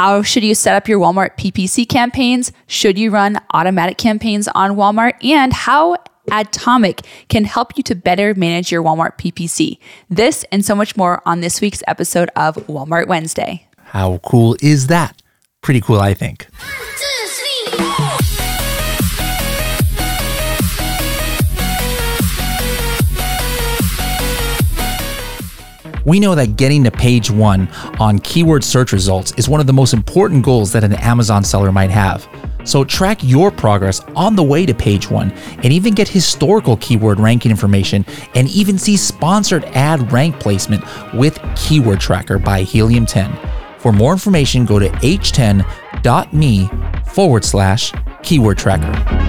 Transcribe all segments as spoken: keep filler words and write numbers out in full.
How should you set up your Walmart P P C campaigns? Should you run automatic campaigns on Walmart? And how Atomic can help you to better manage your Walmart P P C. This and so much more on this week's episode of Walmart Wednesday. How cool is that? Pretty cool, I think. We know that getting to page one on keyword search results is one of the most important goals that an Amazon seller might have. So track your progress on the way to page one and even get historical keyword ranking information and even see sponsored ad rank placement with Keyword Tracker by Helium ten. For more information, go to h ten dot me forward slash keyword tracker.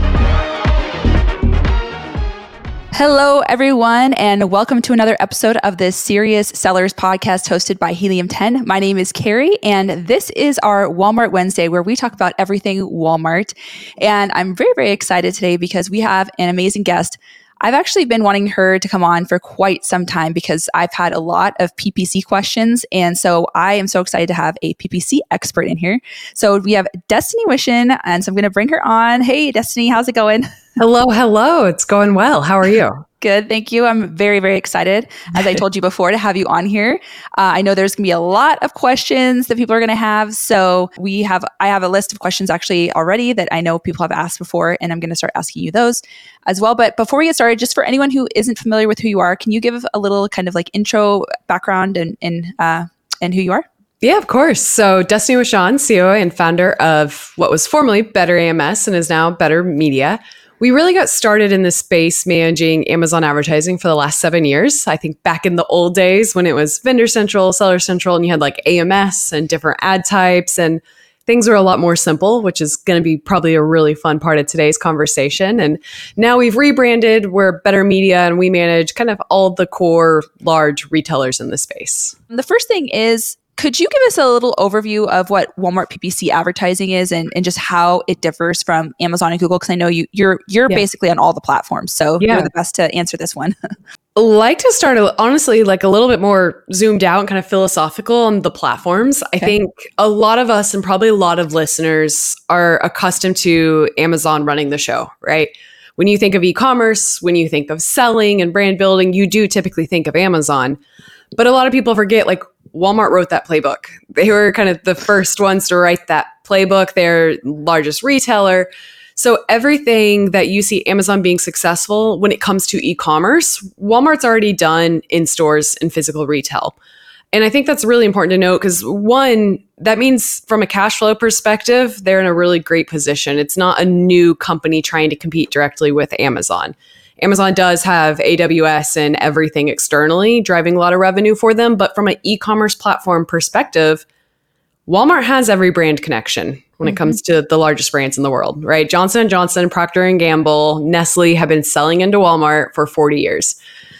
Hello, everyone, and welcome to another episode of the Serious Sellers podcast hosted by Helium ten. My name is Carrie, and this is our Walmart Wednesday where we talk about everything Walmart. And I'm very, very excited today because we have an amazing guest. I've actually been wanting her to come on for quite some time because I've had a lot of P P C questions. And so I am so excited to have a P P C expert in here. So we have Destiny Wishon, and so I'm going to bring her on. Hey, Destiny, how's it going? Hello, hello. It's going well. How are you? Good. Thank you. I'm very, very excited, as I told you before, to have you on here. Uh, I know there's going to be a lot of questions that people are going to have. So we have, I have a list of questions actually already that I know people have asked before, and I'm going to start asking you those as well. But before we get started, just for anyone who isn't familiar with who you are, can you give a little kind of like intro background and, and, uh, and who you are? Yeah, of course. So Destiny Wishon, C E O and founder of what was formerly Better A M S and is now Better Media. We really got started in this space managing Amazon advertising for the last seven years. I think back in the old days when it was Vendor Central, Seller Central, and you had like A M S and different ad types, and things were a lot more simple, which is going to be probably a really fun part of today's conversation. And now we've rebranded, we're Better Media, and we manage kind of all the core large retailers in the space. The first thing is, could you give us a little overview of what Walmart P P C advertising is and, and just how it differs from Amazon and Google? Because I know you, you're you're yeah. basically on all the platforms, so yeah. you're the best to answer this one. Like to start, honestly, like a little bit more zoomed out and kind of philosophical on the platforms. Okay. I think a lot of us and probably a lot of listeners are accustomed to Amazon running the show, right? When you think of e-commerce, when you think of selling and brand building, you do typically think of Amazon. But a lot of people forget, like, Walmart wrote that playbook. They were kind of the first ones to write that playbook. They're largest retailer. So everything that you see Amazon being successful when it comes to e-commerce, Walmart's already done in stores and physical retail. And I think that's really important to note because one, that means from a cash flow perspective, they're in a really great position. It's not a new company trying to compete directly with Amazon. Amazon does have A W S and everything externally driving a lot of revenue for them. But from an e-commerce platform perspective, Walmart has every brand connection when mm-hmm. it comes to the largest brands in the world, right? Johnson and Johnson, Procter and Gamble, Nestle have been selling into Walmart for forty years.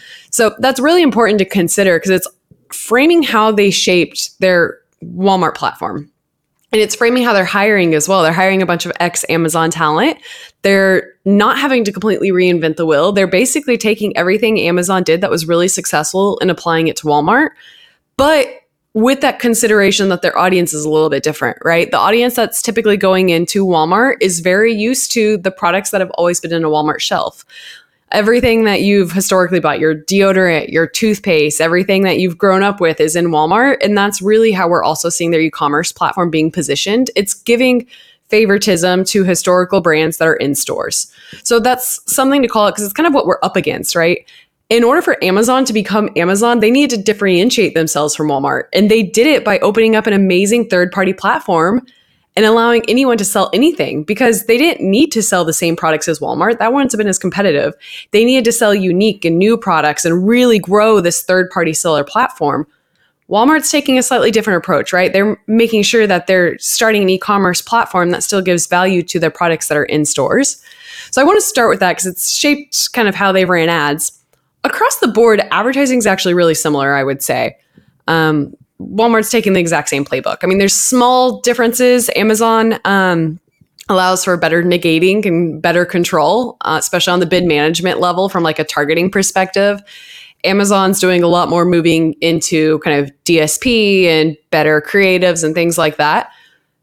So that's really important to consider because it's framing how they shaped their Walmart platform. And it's framing how they're hiring as well. They're hiring a bunch of ex-Amazon talent. They're not having to completely reinvent the wheel. They're basically taking everything Amazon did that was really successful and applying it to Walmart. But with that consideration that their audience is a little bit different, right? The audience that's typically going into Walmart is very used to the products that have always been in a Walmart shelf. Everything that you've historically bought, your deodorant, your toothpaste, everything that you've grown up with is in Walmart. And that's really how we're also seeing their e-commerce platform being positioned. It's giving favoritism to historical brands that are in stores. So that's something to call it because it's kind of what we're up against, right? In order for Amazon to become Amazon, they need to differentiate themselves from Walmart. And they did it by opening up an amazing third-party platform and allowing anyone to sell anything because they didn't need to sell the same products as Walmart. That wouldn't have been as competitive. They needed to sell unique and new products and really grow this third-party seller platform. Walmart's taking a slightly different approach, right? They're making sure that they're starting an e-commerce platform that still gives value to their products that are in stores. So I want to start with that because it's shaped kind of how they ran ads. Across the board, advertising is actually really similar, I would say. Um, Walmart's taking the exact same playbook. I mean, there's small differences. Amazon um, allows for better negating and better control, uh, especially on the bid management level from like a targeting perspective. Amazon's doing a lot more moving into kind of D S P and better creatives and things like that.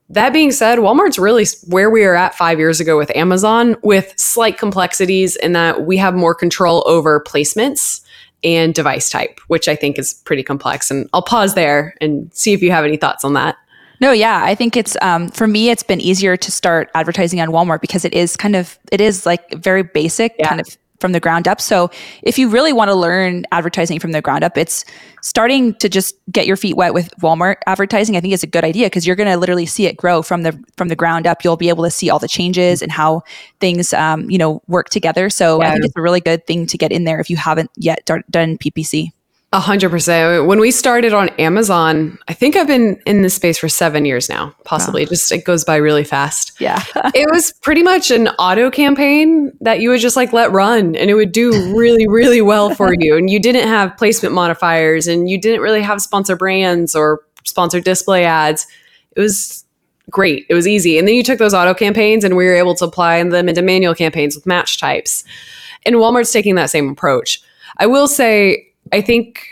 That being said, Walmart's really where we are at five years ago with Amazon, with slight complexities in that we have more control over placements and device type, which I think is pretty complex. And I'll pause there and see if you have any thoughts on that. No, yeah, I think it's, um, for me, it's been easier to start advertising on Walmart because it is kind of, it is like very basic, yeah. kind of from the ground up. So if you really want to learn advertising from the ground up, it's starting to just get your feet wet with Walmart advertising. I think is a good idea because you're going to literally see it grow from the from the ground up. You'll be able to see all the changes and how things, um, you know, work together. So yeah. I think it's a really good thing to get in there if you haven't yet d- done P P C. A hundred percent. When we started on Amazon, I think I've been in this space for seven years now, possibly. Wow. Just it goes by really fast. Yeah. It was pretty much an auto campaign that you would just like let run and it would do really, really well for you. And you didn't have placement modifiers and you didn't really have sponsor brands or sponsored display ads. It was great. It was easy. And then you took those auto campaigns and we were able to apply them into manual campaigns with match types. And Walmart's taking that same approach. I will say, I think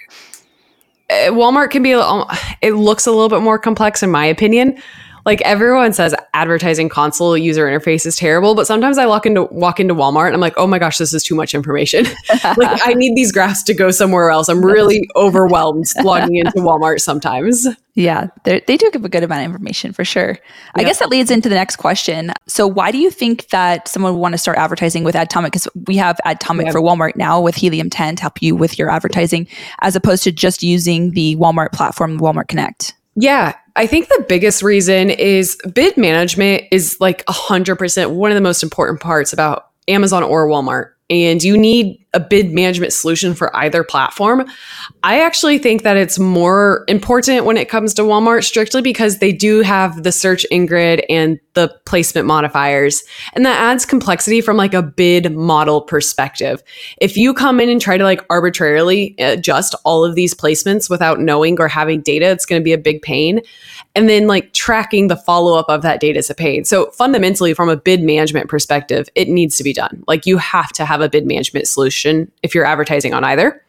Walmart can be, it looks a little bit more complex in my opinion. Like everyone says advertising console user interface is terrible, but sometimes I walk into walk into Walmart and I'm like, oh my gosh, this is too much information. Like I need these graphs to go somewhere else. I'm really overwhelmed logging into Walmart sometimes. Yeah, they do give a good amount of information for sure. Yeah. I guess that leads into the next question. So why do you think that someone would want to start advertising with Adtomic? Because we have Adtomic yeah. for Walmart now with Helium ten to help you with your advertising, as opposed to just using the Walmart platform, Walmart Connect. Yeah, I think the biggest reason is bid management is like one hundred percent one of the most important parts about Amazon or Walmart. And you need a bid management solution for either platform. I actually think that it's more important when it comes to Walmart strictly because they do have the search in-grid and the placement modifiers. And that adds complexity from like a bid model perspective. If you come in and try to like arbitrarily adjust all of these placements without knowing or having data, it's going to be a big pain. And then like tracking the follow-up of that data is a pain. So fundamentally from a bid management perspective, it needs to be done. Like you have to have a bid management solution if you're advertising on either.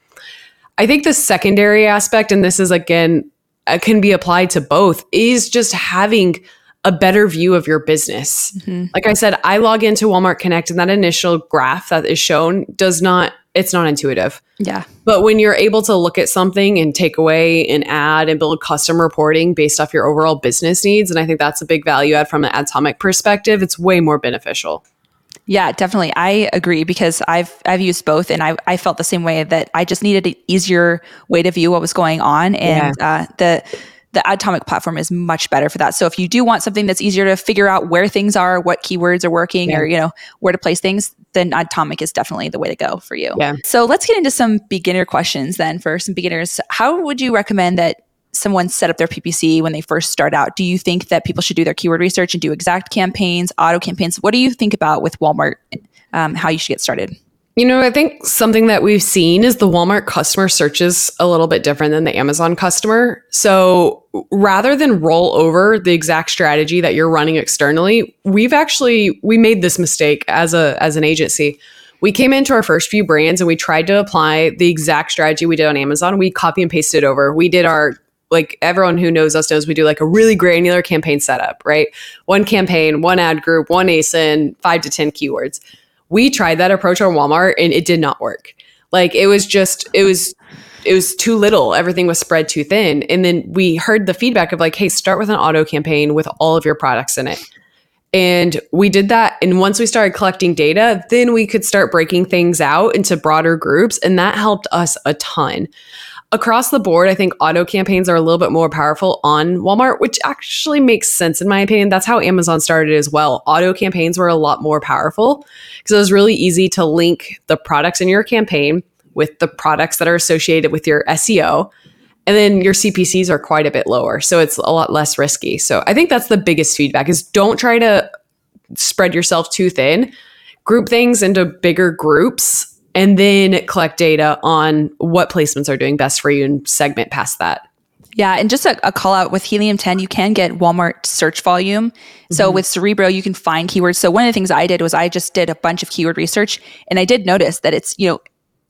I think the secondary aspect, and this is again, uh, can be applied to both, is just having a better view of your business. Mm-hmm. Like I said, I log into Walmart Connect and that initial graph that is shown does not, it's not intuitive. Yeah. But when you're able to look at something and take away and add and build custom reporting based off your overall business needs, and I think that's a big value add from an Adtomic perspective, it's way more beneficial. Yeah, definitely. I agree because I've I've used both and I I felt the same way that I just needed an easier way to view what was going on. And yeah. uh, the the Adtomic platform is much better for that. So if you do want something that's easier to figure out where things are, what keywords are working, yeah. or you know where to place things, then Adtomic is definitely the way to go for you. Yeah. So let's get into some beginner questions then. For some beginners, how would you recommend that someone set up their P P C when they first start out? Do you think that people should do their keyword research and do exact campaigns, auto campaigns? What do you think about with Walmart, um, how you should get started? You know, I think something that we've seen is the Walmart customer searches a little bit different than the Amazon customer. So rather than roll over the exact strategy that you're running externally, we've actually, we made this mistake as a as an agency. We came into our first few brands and we tried to apply the exact strategy we did on Amazon. We copy and pasted it over. We did our like everyone who knows us knows we do like a really granular campaign setup, right? One campaign, one ad group, one A S I N, five to ten keywords. We tried that approach on Walmart and it did not work. Like it was just, it was, it was too little. Everything was spread too thin. And then we heard the feedback of like, hey, start with an auto campaign with all of your products in it. And we did that. And once we started collecting data, then we could start breaking things out into broader groups. And that helped us a ton. Across the board, I think auto campaigns are a little bit more powerful on Walmart, which actually makes sense in my opinion. That's how Amazon started as well. Auto campaigns were a lot more powerful because it was really easy to link the products in your campaign with the products that are associated with your S E O. And then your C P Cs are quite a bit lower. So it's a lot less risky. So I think that's the biggest feedback is don't try to spread yourself too thin. Group things into bigger groups and then collect data on what placements are doing best for you and segment past that. Yeah. And just a, a call out with Helium ten, you can get Walmart search volume. Mm-hmm. So with Cerebro, you can find keywords. So one of the things I did was I just did a bunch of keyword research and I did notice that it's, you know,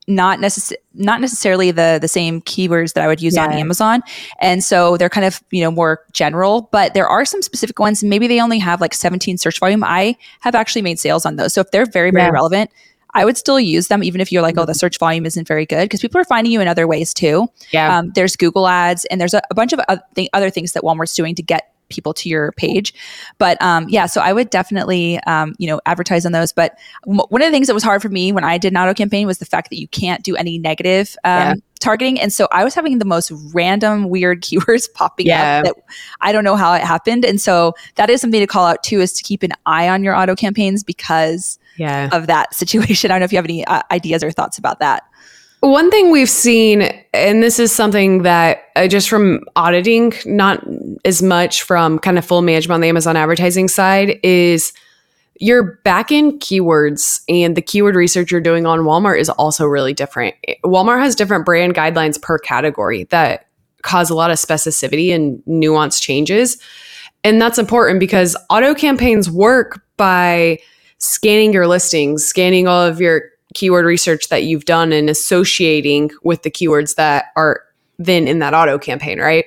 not necess- not necessarily the the same keywords that I would use Yeah. on Amazon. And so they're kind of, you know, more general, but there are some specific ones. Maybe they only have like seventeen search volume. I have actually made sales on those. So if they're very, very Yeah. relevant, I would still use them, even if you're like, oh, the search volume isn't very good, because people are finding you in other ways too. Yeah. Um, there's Google ads, and there's a, a bunch of other, th- other things that Walmart's doing to get people to your page. But um, yeah, so I would definitely, um, you know, advertise on those. But w- one of the things that was hard for me when I did an auto campaign was the fact that you can't do any negative um, Yeah. targeting. And so I was having the most random, weird keywords popping Yeah. up that I don't know how it happened. And so that is something to call out too, is to keep an eye on your auto campaigns because Yeah. of that situation. I don't know if you have any uh, ideas or thoughts about that. One thing we've seen, and this is something that uh, just from auditing, not as much from kind of full management on the Amazon advertising side, is your back-end keywords and the keyword research you're doing on Walmart is also really different. Walmart has different brand guidelines per category that cause a lot of specificity and nuance changes. And that's important because auto campaigns work by scanning your listings, scanning all of your keyword research that you've done and associating with the keywords that are then in that auto campaign, right?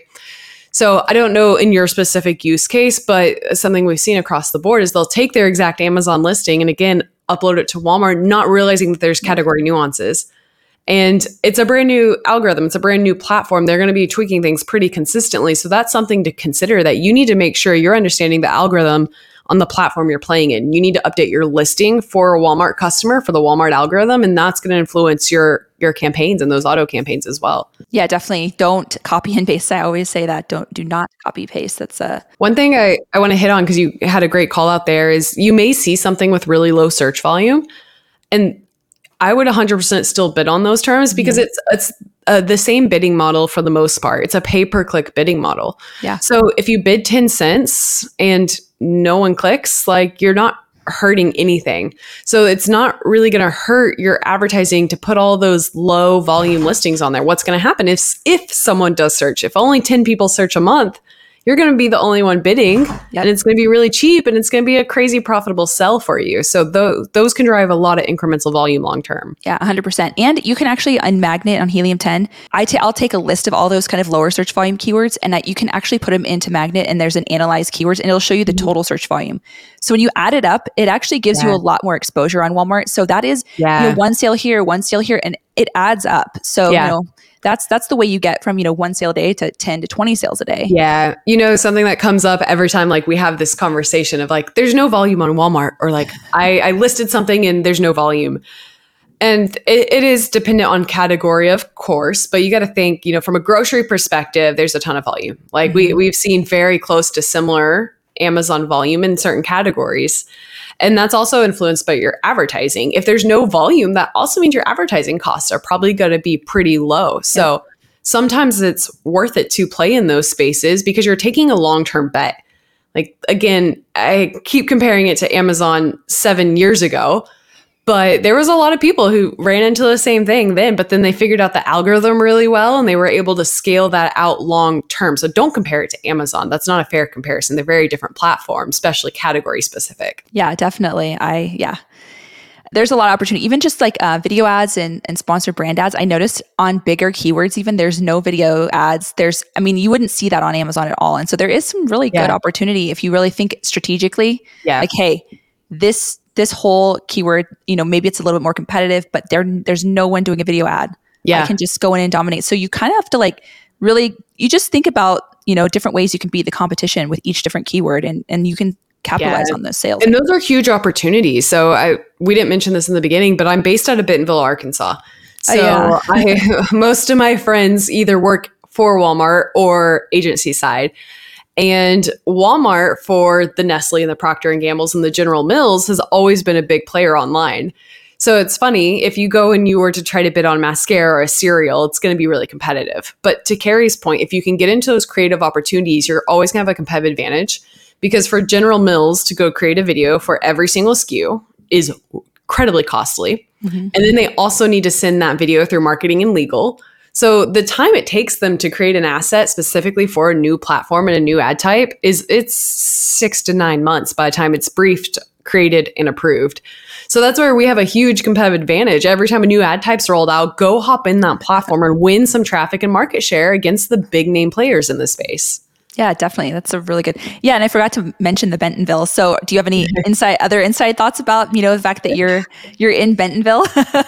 So I don't know in your specific use case, but something we've seen across the board is they'll take their exact Amazon listing and again, upload it to Walmart, not realizing that there's category nuances. And it's a brand new algorithm. It's a brand new platform. They're going to be tweaking things pretty consistently. So that's something to consider, that you need to make sure you're understanding the algorithm on the platform you're playing in. You need to update your listing for a Walmart customer for the Walmart algorithm, and that's going to influence your your campaigns and those auto campaigns as well. Yeah, definitely. Don't copy and paste. I always say that. Don't do not copy paste. That's a One thing I, I want to hit on, because you had a great call out there, is you may see something with really low search volume, and I would one hundred percent still bid on those terms because Mhm. it's it's uh, the same bidding model for the most part. It's a pay per click bidding model. Yeah. So if you bid ten cents and no one clicks, like you're not hurting anything. So it's not really going to hurt your advertising to put all those low volume listings on there. What's going to happen if if someone does search, if only ten people search a month, you're going to be the only one bidding, Yep. and it's going to be really cheap, and it's going to be a crazy profitable sell for you. So those those can drive a lot of incremental volume long term. Yeah, one hundred percent. And you can actually unmagnet on Helium ten. I ta- I'll take a list of all those kind of lower search volume keywords, and that you can actually put them into Magnet, and there's an analyze keywords, and it'll show you the total search volume. So when you add it up, it actually gives Yeah. you a lot more exposure on Walmart. So that is Yeah. you know, one sale here, one sale here, and it adds up. So Yeah. you know that's that's the way you get from you know one sale a day to ten to twenty sales a day. Yeah. You know, something that comes up every time, like we have this conversation of like, there's no volume on Walmart, or like I, I listed something and there's no volume. And it, it is dependent on category, of course, but you got to think, you know, from a grocery perspective, there's a ton of volume. Like we, we've seen very close to similar Amazon volume in certain categories. And that's also influenced by your advertising. If there's no volume, that also means your advertising costs are probably going to be pretty low. So sometimes it's worth it to play in those spaces because you're taking a long-term bet. Like, again, I keep comparing it to Amazon seven years ago, but there was a lot of people who ran into the same thing then, but then they figured out the algorithm really well and they were able to scale that out long term. So don't compare it to Amazon. That's not a fair comparison. They're very different platforms, especially category specific. Yeah, definitely. I yeah. There's a lot of opportunity, even just like uh, video ads and, and sponsored brand ads. I noticed on bigger keywords, even there's no video ads. There's, I mean, you wouldn't see that on Amazon at all. And so there is some really Yeah. good opportunity if you really think strategically, Yeah. like, hey, this this whole keyword, you know, maybe it's a little bit more competitive, but there there's no one doing a video ad. Yeah. I can just go in and dominate. So you kind of have to like really, you just think about, you know, different ways you can beat the competition with each different keyword, and and you can capitalize Yeah. on those sales. And those are huge opportunities. So I we didn't mention this in the beginning, but I'm based out of Bentonville, Arkansas. So Oh, yeah. I most of my friends either work for Walmart or agency side. And Walmart, for the Nestle and the Procter and Gamble's and the General Mills, has always been a big player online. So it's funny, if you go and you were to try to bid on mascara or a cereal, it's going to be really competitive. But to Carrie's point, if you can get into those creative opportunities, you're always going to have a competitive advantage. Because for General Mills to go create a video for every single S K U is incredibly costly. Mhm. And then they also need to send that video through marketing and legal. So the time it takes them to create an asset specifically for a new platform and a new ad type is it's six to nine months by the time it's briefed, created and approved. So that's where we have a huge competitive advantage. Every time a new ad type's rolled out, go hop in that platform and win some traffic and market share against the big name players in the space. Yeah, definitely. That's a really good. Yeah, and I forgot to mention the Bentonville. So, do you have any inside other inside thoughts about, you know, the fact that you're you're in Bentonville?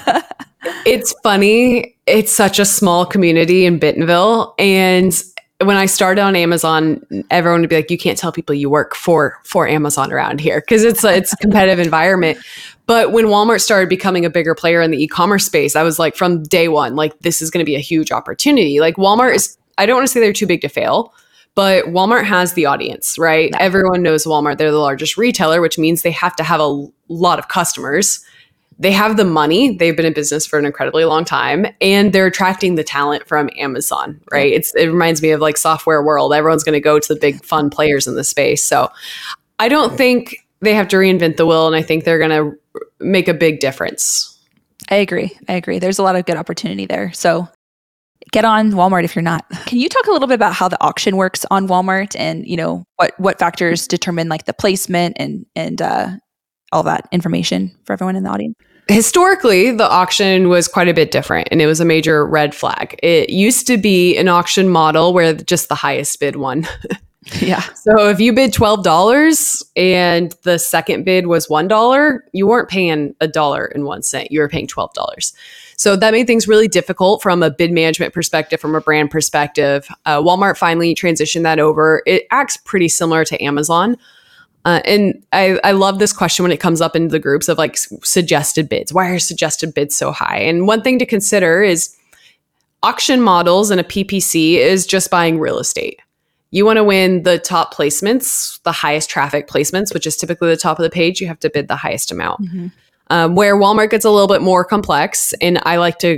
It's funny. It's such a small community in Bentonville, and when I started on Amazon, everyone would be like, "You can't tell people you work for for Amazon around here," because it's a, it's a competitive environment. But when Walmart started becoming a bigger player in the e-commerce space, I was like, from day one, like, this is going to be a huge opportunity. Like, Walmart is, I don't want to say they're too big to fail, but Walmart has the audience, right? Yeah. Everyone knows Walmart. They're the largest retailer, which means they have to have a lot of customers. They have the money. They've been in business for an incredibly long time, and they're attracting the talent from Amazon, right? Yeah. It's, it reminds me of like software world. Everyone's going to go to the big fun players in the space. So I don't think they have to reinvent the wheel, and I think they're going to make a big difference. I agree. I agree. There's a lot of good opportunity there. So get on Walmart if you're not. Can you talk a little bit about how the auction works on Walmart, and, you know, what what factors determine like the placement and and uh, all that information for everyone in the audience? Historically, the auction was quite a bit different, and it was a major red flag. It used to be an auction model where just the highest bid won. Yeah. So if you bid twelve dollars and the second bid was one dollar, you weren't paying a dollar and one cent. You were paying twelve dollars. So that made things really difficult from a bid management perspective, from a brand perspective. Uh, Walmart finally transitioned that over. It acts pretty similar to Amazon. Uh, and I, I love this question when it comes up into the groups of like s- suggested bids. Why are suggested bids so high? And one thing to consider is auction models and a P P C is just buying real estate. You want to win the top placements, the highest traffic placements, which is typically the top of the page. You have to bid the highest amount. Mm-hmm. Um, where Walmart gets a little bit more complex, and I like to,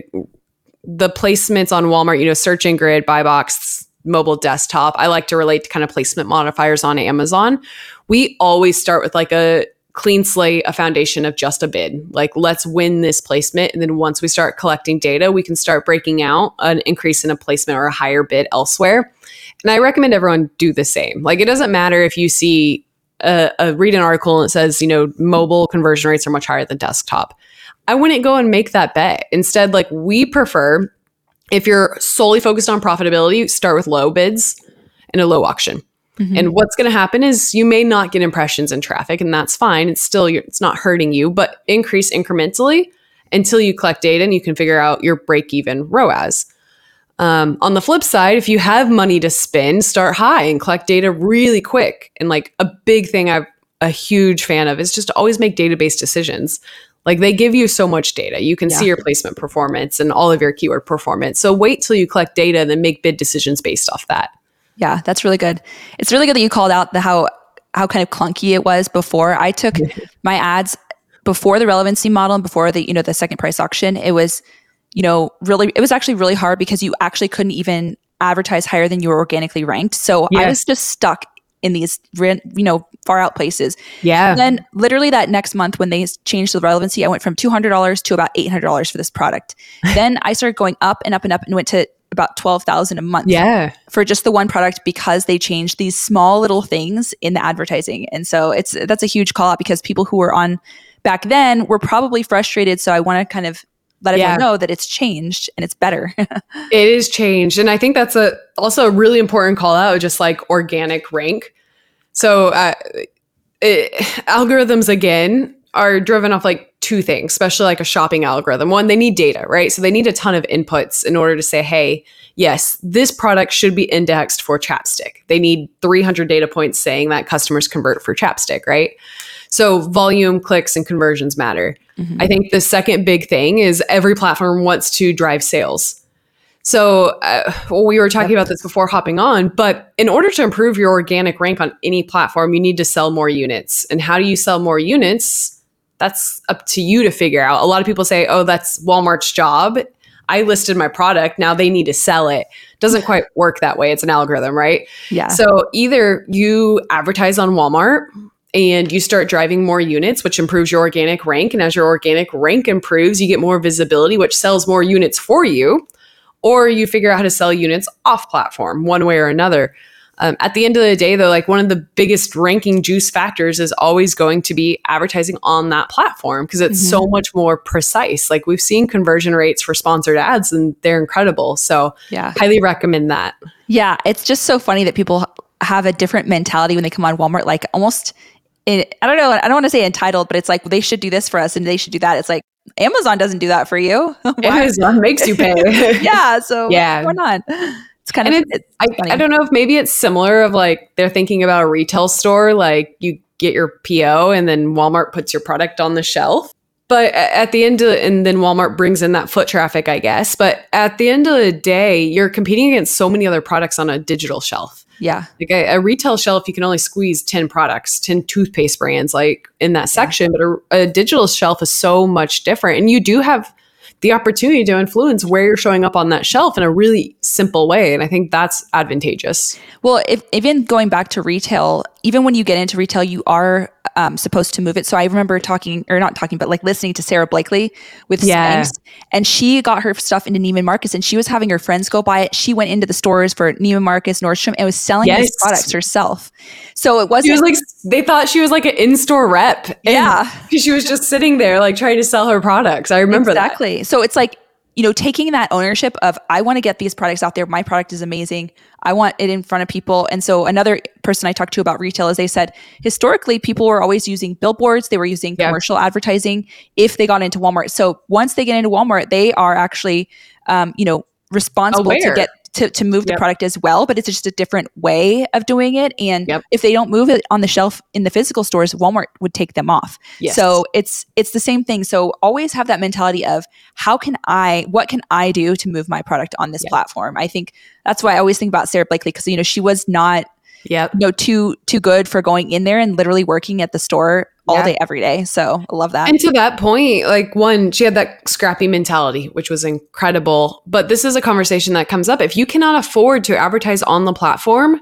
the placements on Walmart, you know, search and grid, buy box, mobile desktop, I like to relate to kind of placement modifiers on Amazon. We always start with like a clean slate, a foundation of just a bid. Like, let's win this placement. And then once we start collecting data, we can start breaking out an increase in a placement or a higher bid elsewhere. And I recommend everyone do the same. Like, it doesn't matter if you see a, a read an article and it says, you know, mobile conversion rates are much higher than desktop. I wouldn't go and make that bet. Instead, like, we prefer, if you're solely focused on profitability, start with low bids and a low auction. Mm-hmm. And what's going to happen is you may not get impressions and traffic, and that's fine. It's still, it's not hurting you, but increase incrementally until you collect data and you can figure out your break-even R O A S. Um, on the flip side, if you have money to spend, start high and collect data really quick. And like a big thing I'm a huge fan of is just to always make database decisions. Like, they give you so much data. You can yeah. see your placement performance and all of your keyword performance. So wait till you collect data and then make bid decisions based off that. Yeah, that's really good. It's really good that you called out the how how kind of clunky it was before. I took my ads before the relevancy model and before the, you know, the second price auction. It was, you know, really, it was actually really hard because you actually couldn't even advertise higher than you were organically ranked. So yes. I was just stuck in these, you know, far out places. Yeah. And then literally that next month when they changed the relevancy, I went from two hundred dollars to about eight hundred dollars for this product. Then I started going up and up and up and went to about twelve thousand dollars a month yeah. for just the one product, because they changed these small little things in the advertising. And so it's, that's a huge call out, because people who were on back then were probably frustrated. So I want to kind of let everyone yeah. know that it's changed and it's better. It is changed. And I think that's a also a really important call out, just like organic rank. So uh, it, algorithms, again, are driven off like two things, especially like a shopping algorithm. One, they need data, right? So they need a ton of inputs in order to say, hey, yes, this product should be indexed for chapstick. They need three hundred data points saying that customers convert for chapstick, right? So volume, clicks, and conversions matter. Mm-hmm. I think the second big thing is every platform wants to drive sales. So uh, well, we were talking about this before hopping on, but in order to improve your organic rank on any platform, you need to sell more units. And how do you sell more units? That's up to you to figure out. A lot of people say, oh, that's Walmart's job. I listed my product. Now they need to sell it. Doesn't quite work that way. It's an algorithm, right? Yeah. So either you advertise on Walmart and you start driving more units, which improves your organic rank. And as your organic rank improves, you get more visibility, which sells more units for you. Or you figure out how to sell units off platform one way or another. Um, at the end of the day, though, like one of the biggest ranking juice factors is always going to be advertising on that platform because it's mm-hmm. so much more precise. Like we've seen conversion rates for sponsored ads and they're incredible. So yeah, highly recommend that. Yeah, it's just so funny that people have a different mentality when they come on Walmart, like almost, it, I don't know, I don't want to say entitled, but it's like, well, they should do this for us and they should do that. It's like, Amazon doesn't do that for you. Amazon makes you pay. yeah, so yeah. what's going on? It's kind and of, it's, it's I, I don't know if maybe it's similar of like they're thinking about a retail store, like you get your P O and then Walmart puts your product on the shelf. But at the end of, and then Walmart brings in that foot traffic, I guess. But at the end of the day, you're competing against so many other products on a digital shelf. Yeah. Like a, a retail shelf, you can only squeeze ten products, ten toothpaste brands like in that section. Yeah. But a, a digital shelf is so much different. And you do have the opportunity to influence where you're showing up on that shelf in a really simple way. And I think that's advantageous. Well, if, even going back to retail, even when you get into retail, you are um, supposed to move it. So I remember talking, or not talking, but like listening to Sarah Blakely with yeah. Spanx, and she got her stuff into Neiman Marcus and she was having her friends go buy it. She went into the stores for Neiman Marcus, Nordstrom, and was selling yes. these products herself. So it wasn't she was like, they thought she was like an in-store rep. Yeah. She was just sitting there like trying to sell her products. I remember exactly. that. So it's like, you know, taking that ownership of, I want to get these products out there. My product is amazing. I want it in front of people. And so another person I talked to about retail is they said, historically, people were always using billboards. They were using yeah. commercial advertising if they got into Walmart. So once they get into Walmart, they are actually, um, you know, responsible Aware. to get to, to move the yep. product as well, but it's just a different way of doing it. And yep. if they don't move it on the shelf in the physical stores, Walmart would take them off. Yes. So it's it's the same thing. So always have that mentality of how can I, what can I do to move my product on this yep. platform? I think that's why I always think about Sarah Blakely, because you know she was not yep. you know too too good for going in there and literally working at the store all yeah. day, every day. So I love that. And to that point, like one, she had that scrappy mentality, which was incredible. But this is a conversation that comes up. If you cannot afford to advertise on the platform,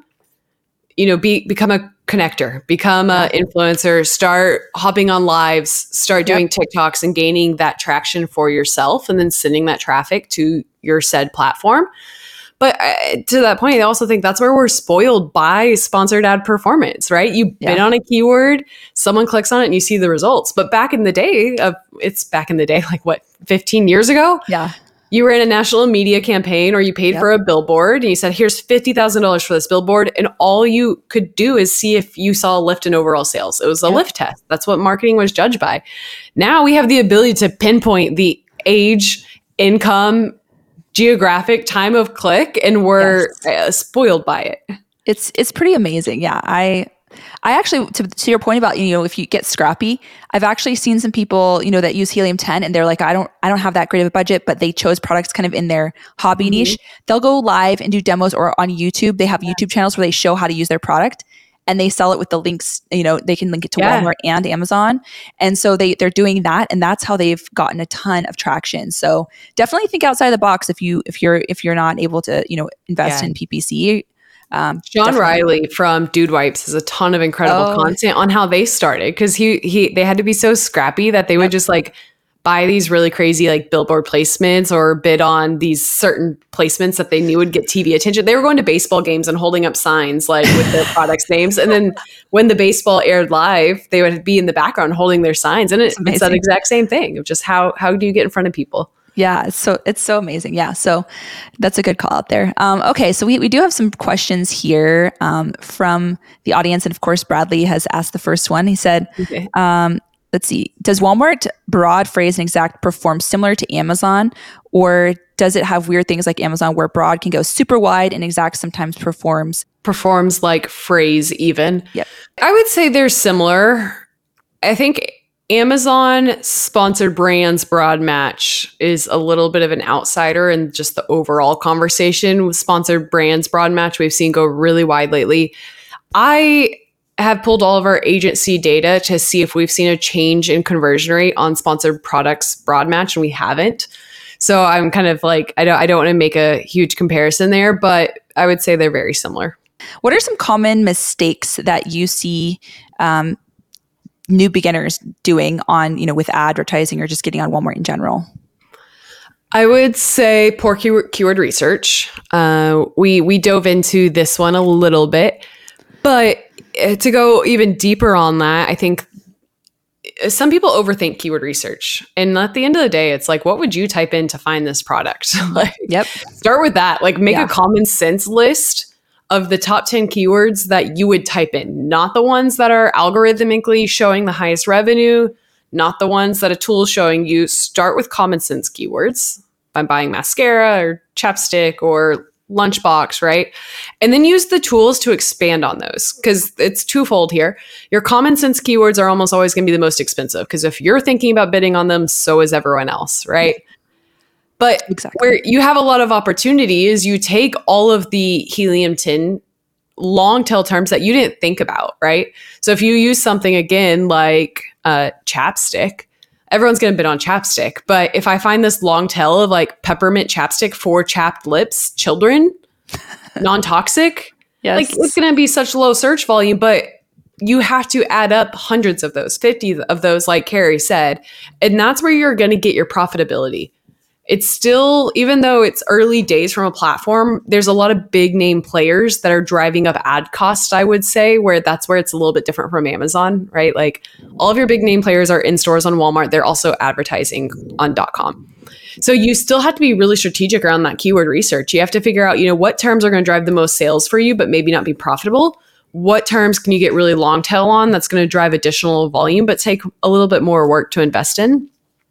you know, be become a connector, become an influencer, start hopping on lives, start doing yep. TikToks and gaining that traction for yourself and then sending that traffic to your said platform. But uh, to that point, I also think that's where we're spoiled by sponsored ad performance, right? You yeah. bid on a keyword, someone clicks on it and you see the results. But back in the day, of it's back in the day, like what, fifteen years ago? Yeah. You were in a national media campaign or you paid yep. for a billboard and you said, here's fifty thousand dollars for this billboard. And all you could do is see if you saw a lift in overall sales. It was a yep. lift test. That's what marketing was judged by. Now we have the ability to pinpoint the age, income, geographic, time of click, and we're yes. uh, spoiled by it. It's it's pretty amazing. Yeah, I I actually to, to your point about, you know, if you get scrappy, I've actually seen some people, you know, that use Helium ten and they're like, I don't I don't have that great of a budget, but they chose products kind of in their hobby mm-hmm. niche. They'll go live and do demos, or on YouTube, they have yeah. YouTube channels where they show how to use their product. And they sell it with the links, you know, they can link it to yeah. Walmart and Amazon. And so they, they're doing that. And that's how they've gotten a ton of traction. So definitely think outside the box if you, if you're, if you're not able to, you know, invest yeah. in P P C. Um, Sean definitely. Riley from Dude Wipes has a ton of incredible oh. content on how they started. Cause he, he, they had to be so scrappy that they yep. would just like buy these really crazy like billboard placements or bid on these certain placements that they knew would get T V attention. They were going to baseball games and holding up signs like with their products names. And then when the baseball aired live, they would be in the background holding their signs. And it, it's that exact same thing of just how, how do you get in front of people? Yeah. So it's so amazing. Yeah. So that's a good call out there. Um, okay. So we, we do have some questions here um, from the audience. And of course, Bradley has asked the first one. He said, okay. um, let's see, does Walmart broad, phrase, and exact perform similar to Amazon, or does it have weird things like Amazon where broad can go super wide and exact sometimes performs? Performs like phrase even. Yep. I would say they're similar. I think Amazon sponsored brands broad match is a little bit of an outsider in just the overall conversation. With sponsored brands broad match, we've seen go really wide lately. I have pulled all of our agency data to see if we've seen a change in conversion rate on sponsored products broad match, and we haven't. So I'm kind of like, I don't, I don't want to make a huge comparison there, but I would say they're very similar. What are some common mistakes that you see um, new beginners doing on, you know, with advertising or just getting on Walmart in general? I would say poor keyword, keyword research. Uh, we we dove into this one a little bit, but to go even deeper on that, I think some people overthink keyword research. And at the end of the day, it's like, what would you type in to find this product? Like, yep. Start with that. Like, make Yeah. a common sense list of the top ten keywords that you would type in, not the ones that are algorithmically showing the highest revenue, not the ones that a tool is showing you. Start with common sense keywords. I'm buying mascara or chapstick or lunchbox, right? And then use the tools to expand on those, because it's twofold here. Your common sense keywords are almost always going to be the most expensive, because if you're thinking about bidding on them, so is everyone else, right? But Exactly. where you have a lot of opportunity is you take all of the helium tin long tail terms that you didn't think about, right? So if you use something again like uh, chapstick, everyone's going to bid on chapstick. But if I find this long tail of like peppermint chapstick for chapped lips, children, non-toxic, Yes. like it's going to be such low search volume, but you have to add up hundreds of those, fifty of those, like Carrie said. And that's where you're going to get your profitability. It's still, even though it's early days from a platform, there's a lot of big name players that are driving up ad costs, I would say, where that's where it's a little bit different from Amazon, right? Like all of your big name players are in stores on Walmart. They're also advertising on .com. So you still have to be really strategic around that keyword research. You have to figure out, you know, what terms are going to drive the most sales for you, but maybe not be profitable. What terms can you get really long tail on that's going to drive additional volume, but take a little bit more work to invest in?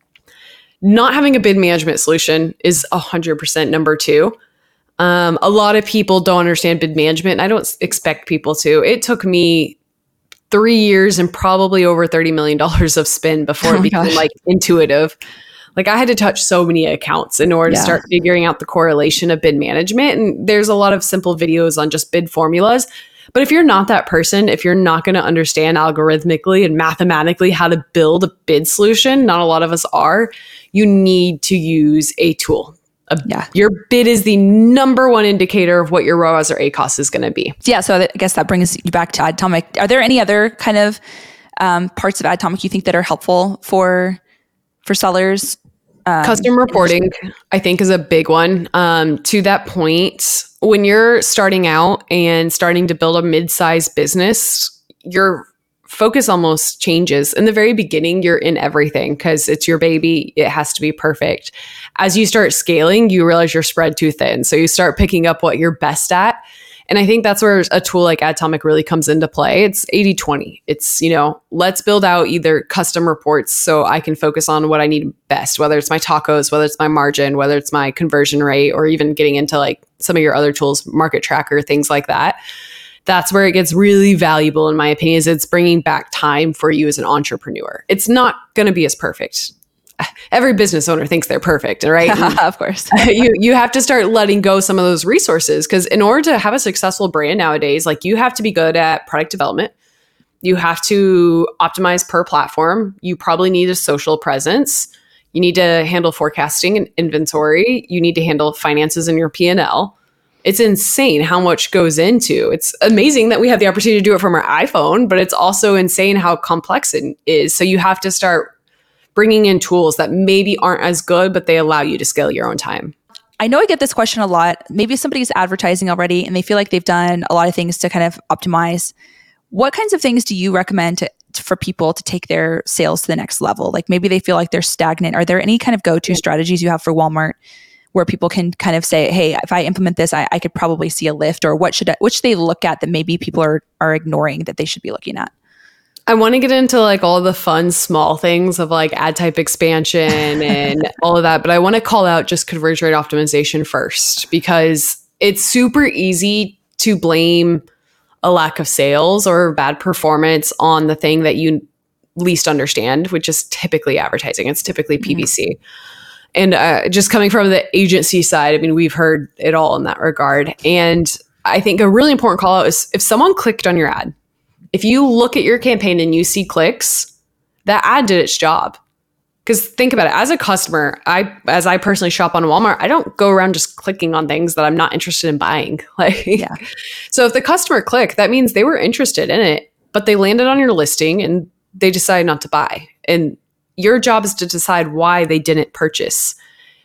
Not having a bid management solution is one hundred percent number two. Um, a lot of people don't understand bid management. I don't expect people to. It took me three years and probably over thirty million dollars of spend before Oh it my became gosh. like intuitive. Like I had to touch so many accounts in order Yeah. to start figuring out the correlation of bid management. And there's a lot of simple videos on just bid formulas. But if you're not that person, if you're not going to understand algorithmically and mathematically how to build a bid solution, not a lot of us are, you need to use a tool. A, Yeah. Your bid is the number one indicator of what your R O A S or A C O S is going to be. Yeah. So I guess that brings you back to Adtomic. Are there any other kind of um, parts of Adtomic you think that are helpful for for sellers? Um, Custom reporting, I think, is a big one. Um, to that point, when you're starting out and starting to build a mid-sized business, your focus almost changes. In the very beginning, you're in everything because it's your baby. It has to be perfect. As you start scaling, you realize you're spread too thin. So you start picking up what you're best at. And I think that's where a tool like Adtomic really comes into play. It's eighty twenty. It's, you know, let's build out either custom reports so I can focus on what I need best, whether it's my tacos, whether it's my margin, whether it's my conversion rate, or even getting into like some of your other tools, Market Tracker, things like that. That's where it gets really valuable, in my opinion, is it's bringing back time for you as an entrepreneur. It's not going to be as perfect. Every business owner thinks they're perfect, right? of course. you you have to start letting go some of those resources, because in order to have a successful brand nowadays, like you have to be good at product development. You have to optimize per platform. You probably need a social presence. You need to handle forecasting and inventory. You need to handle finances in your P and L. It's insane how much goes into. It's amazing that we have the opportunity to do it from our iPhone, but it's also insane how complex it is. So you have to start bringing in tools that maybe aren't as good, but they allow you to scale your own time. I know I get this question a lot. Maybe somebody's advertising already and they feel like they've done a lot of things to kind of optimize. What kinds of things do you recommend to, for people to take their sales to the next level? Like maybe they feel like they're stagnant. Are there any kind of go-to strategies you have for Walmart where people can kind of say, hey, if I implement this, I, I could probably see a lift? Or what should I, what should they look at that maybe people are are ignoring that they should be looking at? I want to get into like all the fun small things of like ad type expansion and all of that, but I want to call out just conversion rate optimization first, because it's super easy to blame a lack of sales or bad performance on the thing that you least understand, which is typically advertising. It's typically P P C. Mm-hmm. And uh, just coming from the agency side, I mean, we've heard it all in that regard. And I think a really important call out is if someone clicked on your ad, if you look at your campaign and you see clicks, that ad did its job. Because think about it, as a customer, I as I personally shop on Walmart, I don't go around just clicking on things that I'm not interested in buying. Like, Yeah. So if the customer clicked, that means they were interested in it, but they landed on your listing and they decided not to buy. And your job is to decide why they didn't purchase.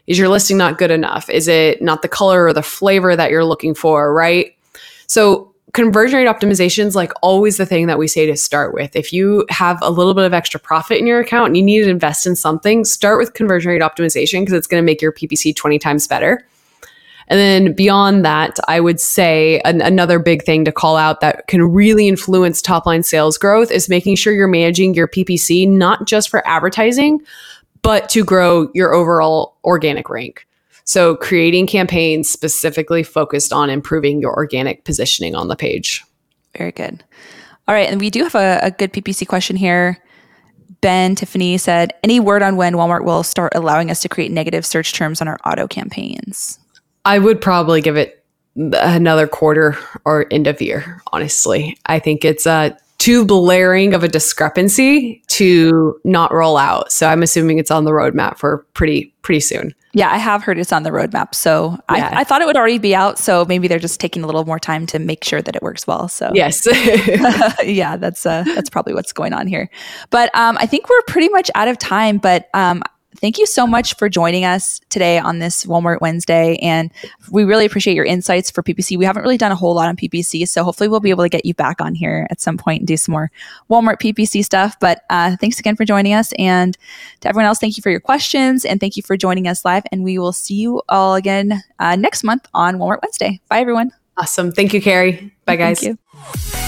Is your listing not good enough? Is it not the color or the flavor that you're looking for, right? So conversion rate optimization is like always the thing that we say to start with. If you have a little bit of extra profit in your account and you need to invest in something, start with conversion rate optimization because it's going to make your P P C twenty times better. And then beyond that, I would say an, another big thing to call out that can really influence top line sales growth is making sure you're managing your P P C, not just for advertising, but to grow your overall organic rank. So creating campaigns specifically focused on improving your organic positioning on the page. Very good. All right. And we do have a, a good P P C question here. Ben Tiffany said, any word on when Walmart will start allowing us to create negative search terms on our auto campaigns? I would probably give it another quarter or end of year, honestly. I think it's uh, too blaring of a discrepancy to not roll out. So I'm assuming it's on the roadmap for pretty pretty soon. Yeah, I have heard it's on the roadmap. So Yeah. I, I thought it would already be out. So maybe they're just taking a little more time to make sure that it works well. So Yes. yeah, that's uh, that's probably what's going on here. But um, I think we're pretty much out of time. But um, thank you so much for joining us today on this Walmart Wednesday. And we really appreciate your insights for P P C. We haven't really done a whole lot on P P C, so hopefully we'll be able to get you back on here at some point and do some more Walmart P P C stuff. But uh, thanks again for joining us. And to everyone else, thank you for your questions and thank you for joining us live. And we will see you all again uh, next month on Walmart Wednesday. Bye, everyone. Awesome. Thank you, Carrie. Bye, guys. Thank you.